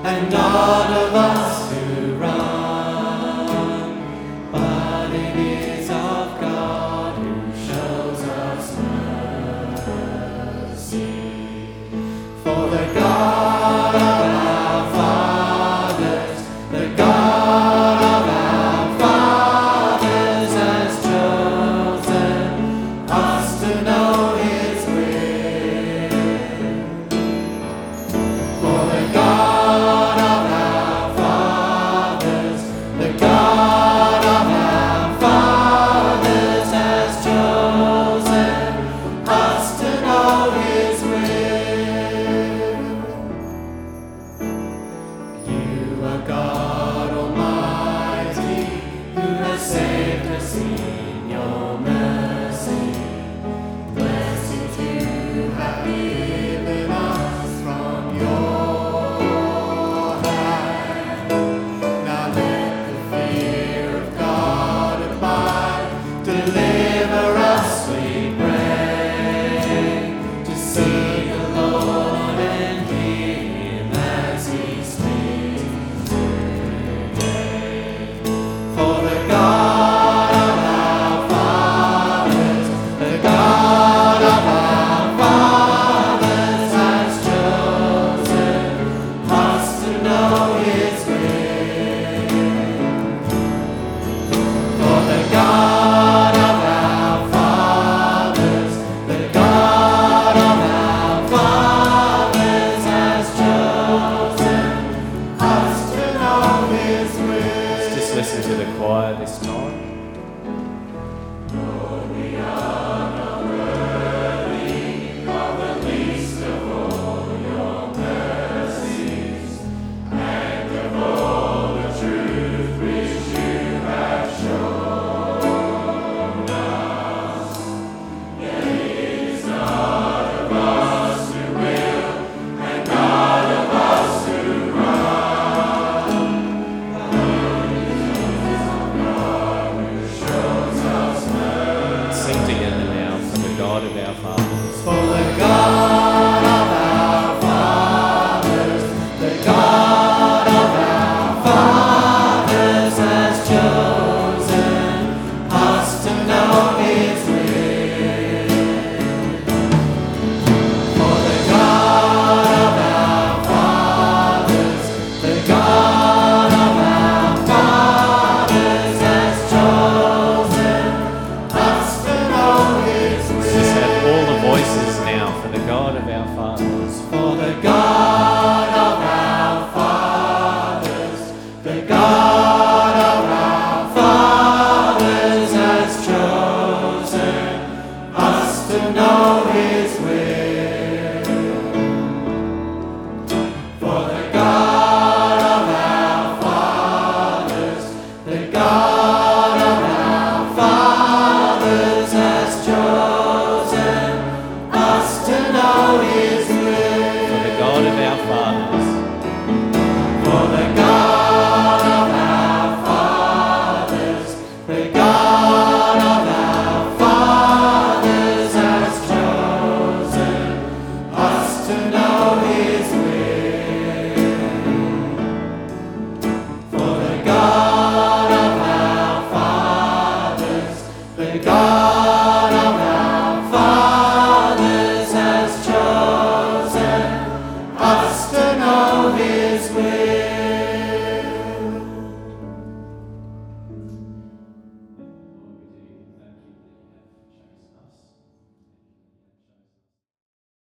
and none of us who run, but it is of God who shows us mercy. For the God of our fathers, the God of our fathers has chosen us to know His will. For the God of our fathers, the God of our fathers has chosen us to know His will. You are God Almighty, who has saved us in your mercy. Blessed you have given us from your hand. Now let the fear of God abide. Deliver us, we pray, to see the Lord and hear Him as He speaks today. For the God of our fathers, the God of our fathers has chosen us to know His